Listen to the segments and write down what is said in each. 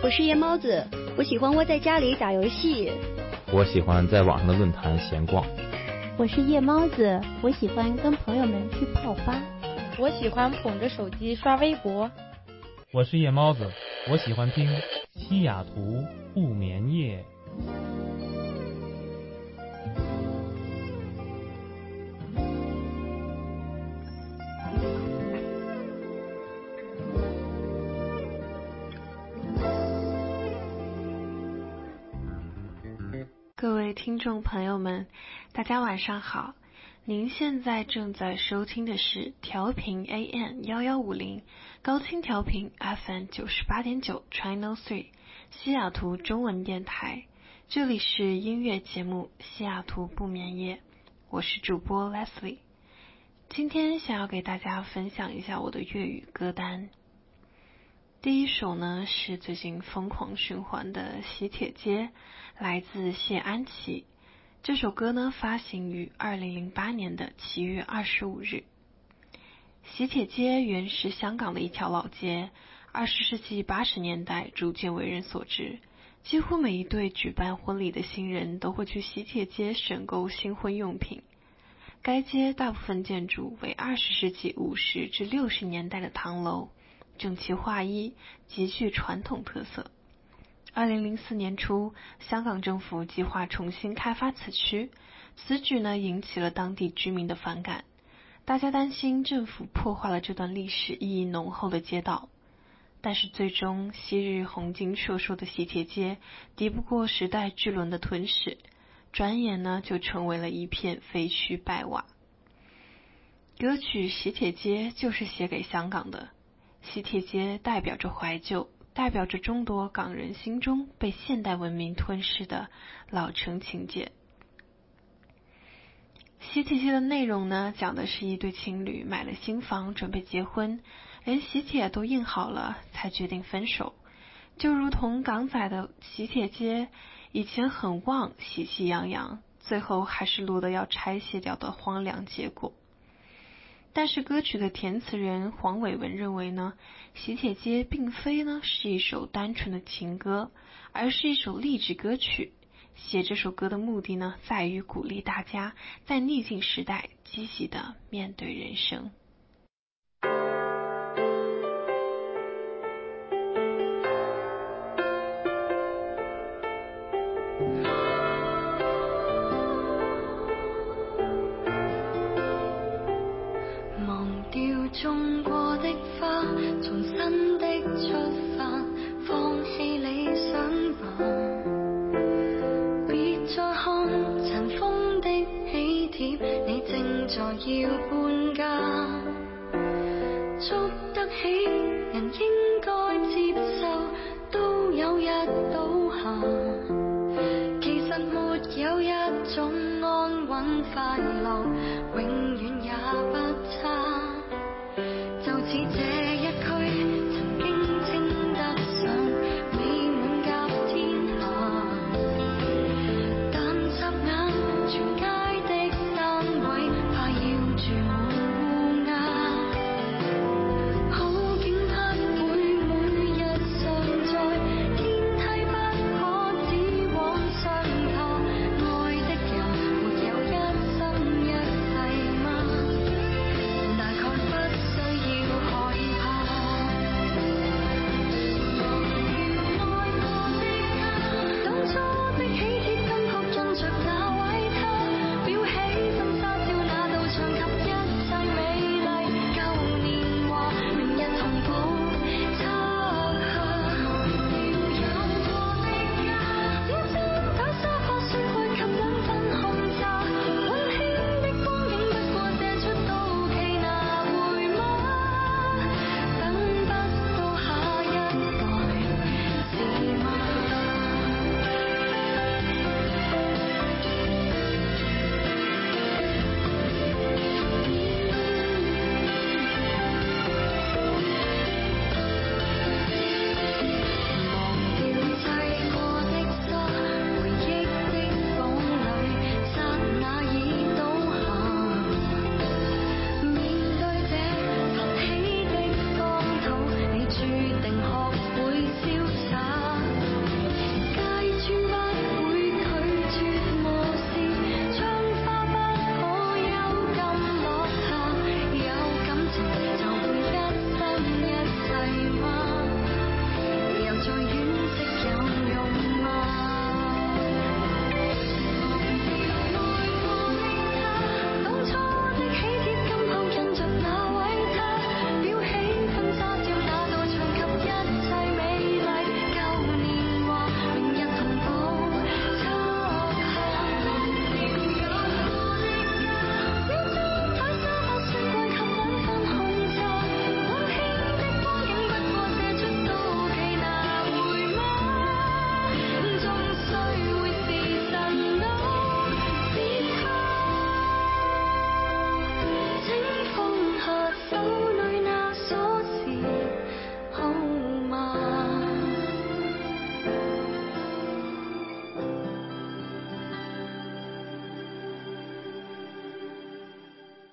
我是夜猫子，我喜欢窝在家里打游戏。 我喜欢在网上的论坛闲逛。 我是夜猫子，我喜欢跟朋友们去泡吧。 我喜欢捧着手机刷微博。 我是夜猫子，我喜欢听西雅图不眠夜。 各位听众朋友们，大家晚上好。您现在正在收听的是调频 AM1150 高清调频 FM 98.9 Channel 3西雅图中文电台，这里是音乐节目西雅图不眠夜，我是主播 Leslie。 今天想要给大家分享一下我的粤语歌单。第一首呢是最近疯狂循环的喜帖街，来自谢安琪。这首歌呢发行于2008年的7月25日。喜帖街原是香港的一条老街，20世纪80年代逐渐为人所知，几乎每一对举办婚礼的新人都会去喜帖街选购新婚用品。该街大部分建筑为20世纪50至60年代的唐楼，整齐划一，极具传统特色。2004年初，香港政府计划重新开发此区，此举呢引起了当地居民的反感，大家担心政府破坏了这段历史意义浓厚的街道。但是最终，昔日红金烁烁的喜帖街敌不过时代巨轮的吞噬，转眼呢就成为了一片废墟败瓦。歌曲《喜帖街》就是写给香港的，喜帖街代表着怀旧，代表着众多港人心中被现代文明吞噬的老城情节。喜帖街的内容呢，讲的是一对情侣买了新房准备结婚，连喜帖都印好了才决定分手，就如同港仔的喜帖街以前很旺，喜气洋洋，最后还是落得要拆卸掉的荒凉结果。但是歌曲的填词人黄伟文认为呢，喜帖街并非呢是一首单纯的情歌，而是一首励志歌曲。写这首歌的目的呢，在于鼓励大家在逆境时代积极地面对人生。 種過的花，重新的出發，放棄理想吧，別再看塵封的喜帖，你正在要搬家，捉得起人應該接受，都有日倒下，其實沒有一種安穩快樂永遠也不差，就似這一區曾經稱得上美滿甲天下，但霎眼全街的單位怕要住滿烏鴉，好景不會每日常在，天梯不可只往上爬，愛的人沒有一生一世嗎？大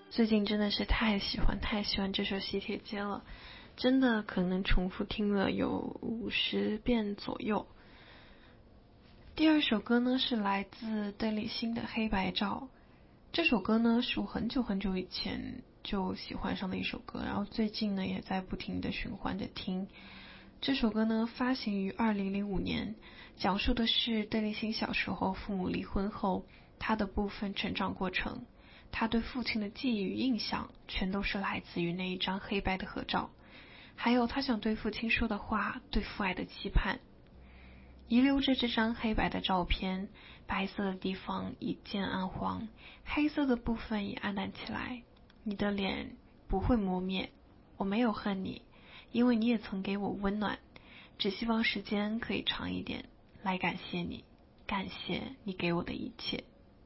最近真的是太喜欢这首喜帖街了，真的可能重复听了有50遍左右。第二首歌呢是来自邓丽欣的《黑白照》，这首歌呢是我很久以前就喜欢上的一首歌，然后最近呢也在不停的循环着听。这首歌呢发行于2005年，讲述的是邓丽欣小时候父母离婚后她的部分成长过程，她对父亲的记忆与印象全都是来自于那一张黑白的合照，还有她想对父亲说的话，对父爱的期盼。遗留着这张黑白的照片，白色的地方已渐暗黄，黑色的部分也暗淡起来。你的脸不会磨灭，我没有恨你，因为你也曾给我温暖，只希望时间可以长一点，来感谢你，感谢你给我的一切。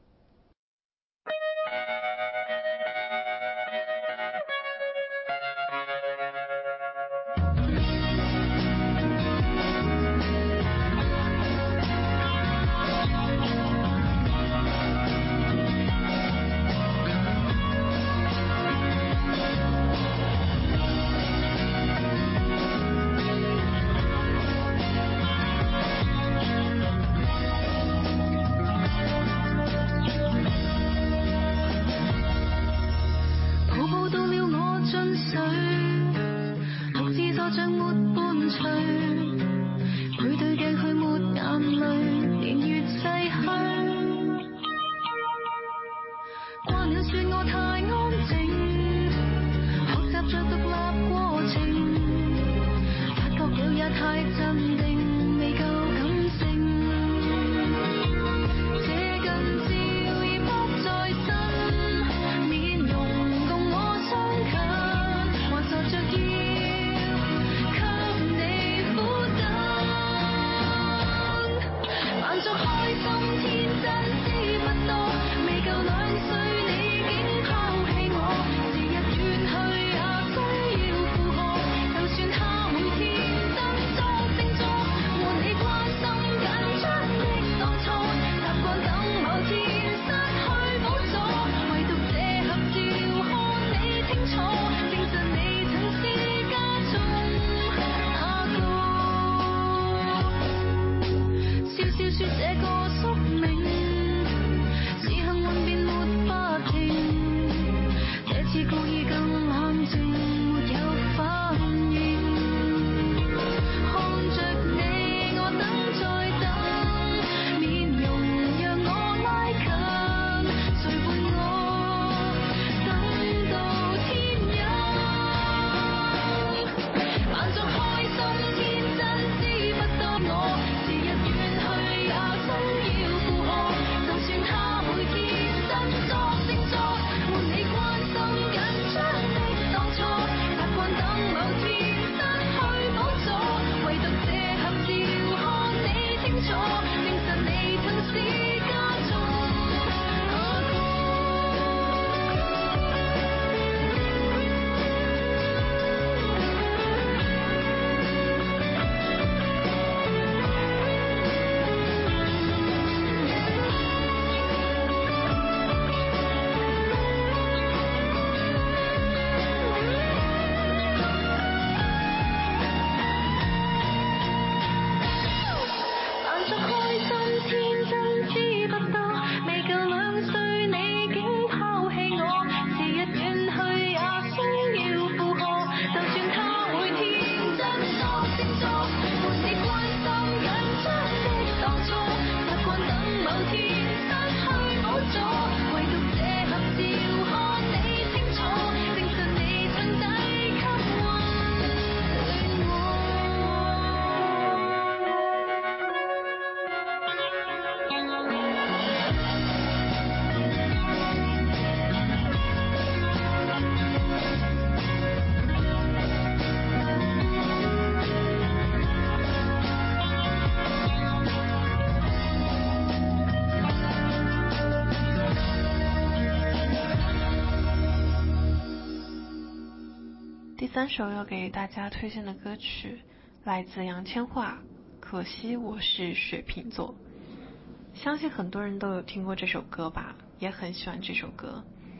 第三首要给大家推荐的歌曲来自杨千嬅，可惜我是水瓶座。相信很多人都有听过这首歌吧，也很喜欢这首歌。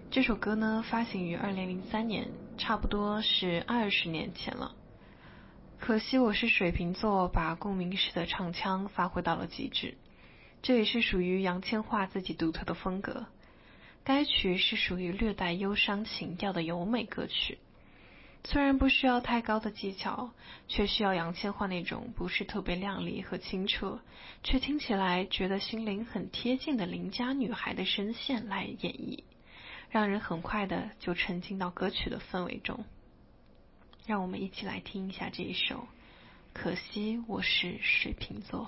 这首歌呢发行于2003年，差不多是20年前了。可惜我是水瓶座，把共鸣式的唱腔发挥到了极致，这也是属于杨千嬅自己独特的风格。该曲是属于略带忧伤情调的柔美歌曲，虽然不需要太高的技巧，却需要杨千嬅那种不是特别亮丽和清澈，却听起来觉得心灵很贴近的邻家女孩的声线来演绎，让人很快的就沉浸到歌曲的氛围中。让我们一起来听一下这一首《可惜我是水瓶座》。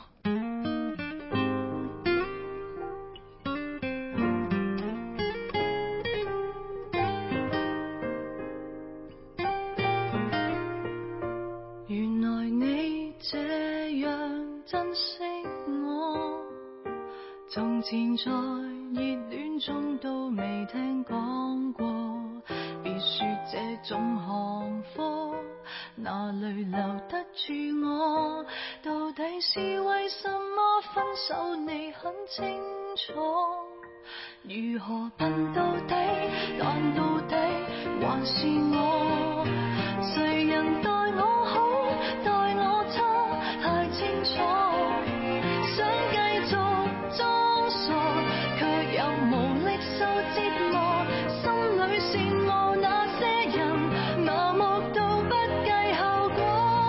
原來你這樣珍惜我，從前在熱戀中都未聽講過，別說這種行貨哪裏留得住我，到底是為什麼分手你很清楚，如何笨到底懶到底還是我，誰人待我好待我差太清楚，想繼續裝傻卻又無力受折磨，心裏羨慕那些人麻木到不計後果，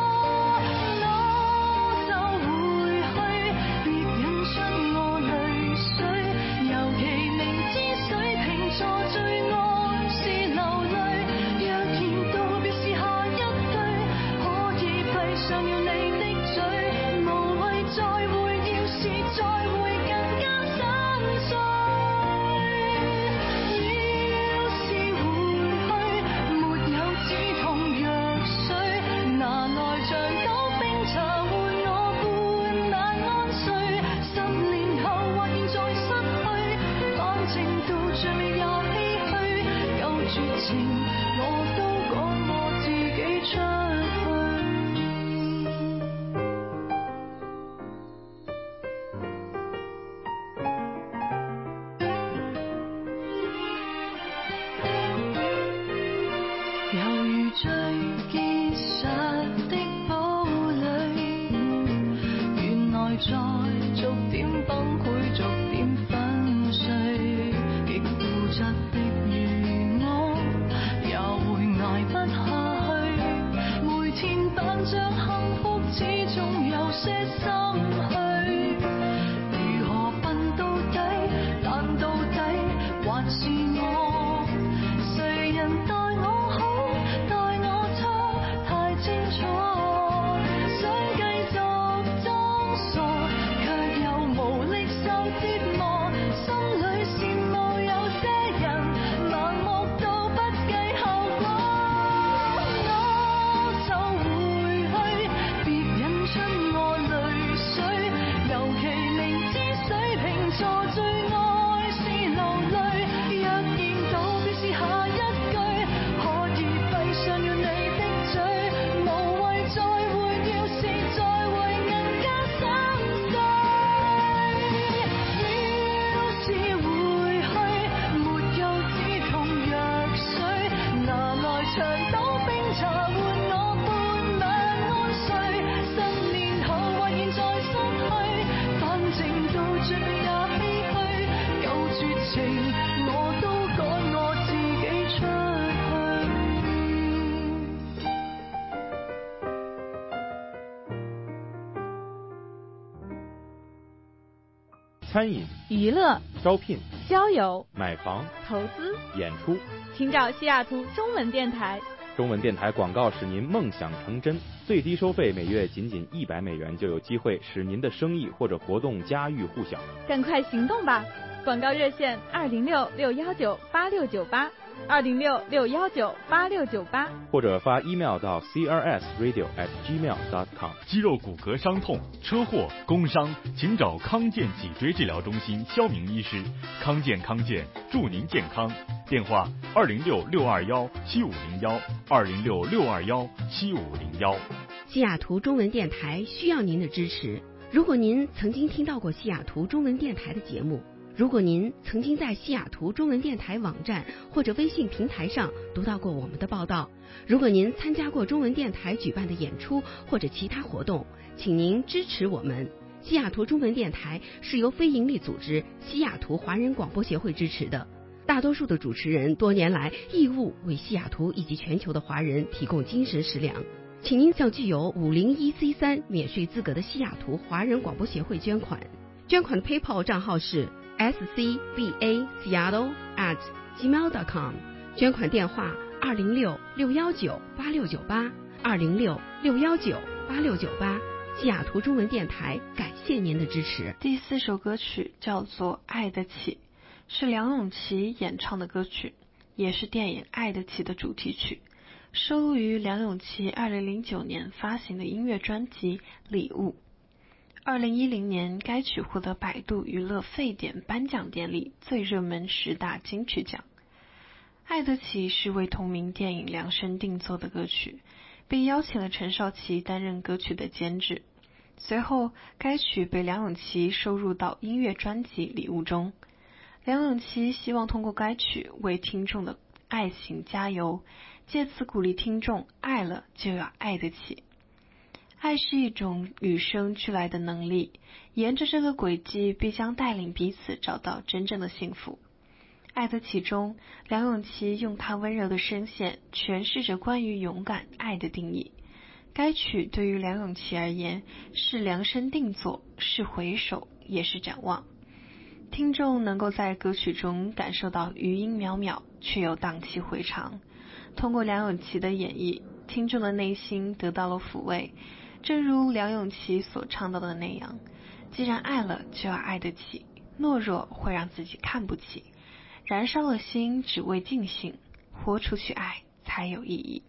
我就回去別引出我淚水，尤其明知水瓶座最愛是流淚，若見到別是下一句可以閉上了你的嘴，無謂再會，要是再會更加心碎，要是回去沒有止痛藥水，拿來像倒冰茶換我半晚安睡，10年後或現在失去，反正到最尾也唏噓，有絕情我都趕我自己出去。猶如最結實的堡壘，原來在逐點崩潰逐點粉碎，極固執的如我也會捱不下去，每天扮着幸福始終有些心虛，如何笨到底懶到底還是我，誰人待我好待我差太清楚，想繼續裝傻卻又無力受折磨，心裏羨慕有些人盲目到不計後果，我就回去別引出我淚水，尤其明知水瓶座最愛是流淚，若見到別是下一句可以閉上了你的嘴，無謂再會，要是再會更加心碎，要是回去沒有止痛藥水，拿來長島冰茶換我半晚安睡，10年後或現在失去，反正到最尾也唏噓，有絕情我都趕我自己出去。 餐饮、 娱乐、 招聘、 交友、 买房、 投资， 演出， 请找西雅图中文电台。 中文电台广告使您梦想成真，最低收费每月仅$100就有机会使您的生意或者活动家喻户晓。 赶快行动吧！广告热线206-619-8698，206-619-8698， 或者发 email 到 crsradio@gmail.com。 肌肉骨骼伤痛、车祸、工伤，请找康健脊椎治疗中心肖明医师。康健，祝您健康。电话206-621-7501，206-621-7501。 西雅图中文电台需要您的支持。如果您曾经听到过西雅图中文电台的节目， 如果您曾经在西雅图中文电台网站或者微信平台上读到过我们的报道，如果您参加过中文电台举办的演出或者其他活动，请您支持我们。西雅图中文电台是由非营利组织西雅图华人广播协会支持的，大多数的主持人多年来义务为西雅图以及全球的华人提供精神食粮。请您向具有501C3免税资格的西雅图华人广播协会捐款。捐款的 PayPal 账号是 scbaseattle@gmail.com， 捐款电话206-619-8698 206-619-8698。西雅图中文电台感谢您的支持。 第4首歌曲叫做《爱得起》，是梁咏琪演唱的歌曲，也是电影《爱得起》的主题曲，收录于梁咏琪2009年发行的音乐专辑《礼物》。2010年，该曲获得百度娱乐沸点颁奖典礼最热门10大金曲奖。《爱得起》是为同名电影量身定做的歌曲，被邀请了陈少琪担任歌曲的监制。随后，该曲被梁咏琪收入到音乐专辑《礼物》中。梁咏琪希望通过该曲为听众的爱情加油，借此鼓励听众爱了就要爱得起。爱是一种与生俱来的能力，沿着这个轨迹必将带领彼此找到真正的幸福。爱得起中，梁咏琪用她温柔的声线诠释着关于勇敢爱的定义。该曲对于梁咏琪而言是量身定做，是回首，也是展望。听众能够在歌曲中感受到余音渺渺却又荡气回肠。通过梁咏琪的演绎，听众的内心得到了抚慰。正如梁咏琪所唱到的那样，既然爱了就要爱得起，懦弱会让自己看不起，燃烧了心只为尽兴，活出去爱才有意义。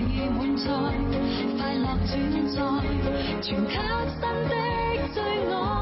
全給新的最愛。